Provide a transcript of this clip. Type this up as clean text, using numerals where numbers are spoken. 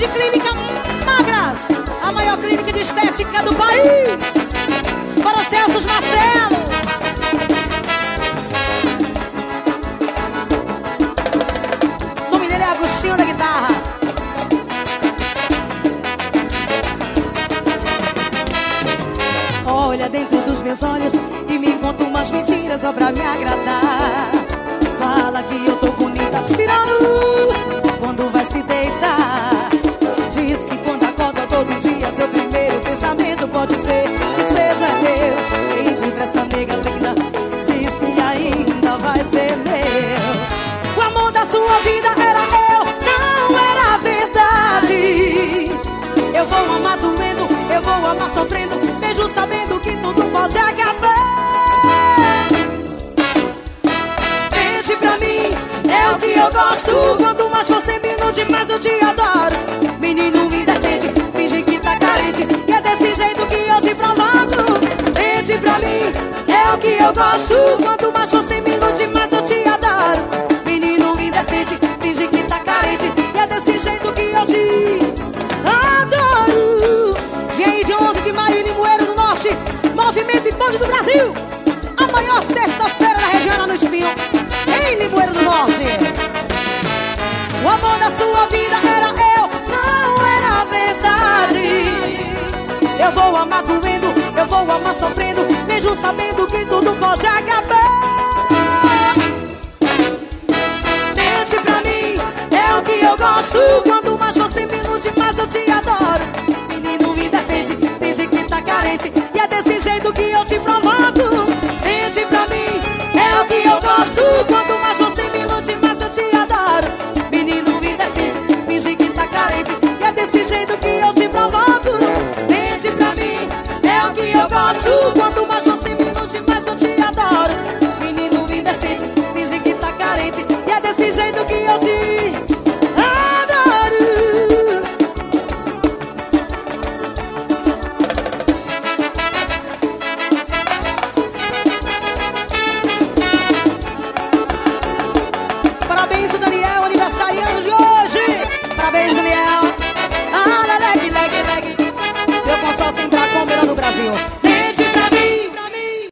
de Clínica Magras, a maior clínica de estética do país. Para Celso Marcelo. O nome dele é Agostinho da guitarra. Olha dentro dos meus olhos e me conta umas mentiras só pra me agradar. Fala que eu tô bonita, tirando quando vai se deitar. Diz que quando acorda todo dia seu primeiro pensamento pode ser que seja teu. Pedi pra essa nega linda, diz que ainda vai ser meu. O amor da sua vida era eu, não era verdade. Eu vou amar doendo, eu vou amar sofrendo, beijo sabendo que tudo pode acabar. Mente pra mim, é o que eu gosto. Quanto mais você me ilude, mais eu te adoro. Menino indecente, finge que tá carente, e é desse jeito que eu te provoco. Mente pra mim, é o que eu gosto. Quanto mais você me ilude, mais eu te adoro. Menino indecente, finge que tá carente, e é desse jeito que eu te adoro. E aí de 11 de maio em Limoeiro do Norte, Movimento e Bonde do Brasil, a maior sexta-feira da região lá no Espinho, em Limoeiro do Norte. O amor da sua vida era eu, não era verdade. Eu vou amar doendo, eu vou amar sofrendo, mesmo sabendo que tudo pode acabar. Mente pra mim, é o que eu gosto.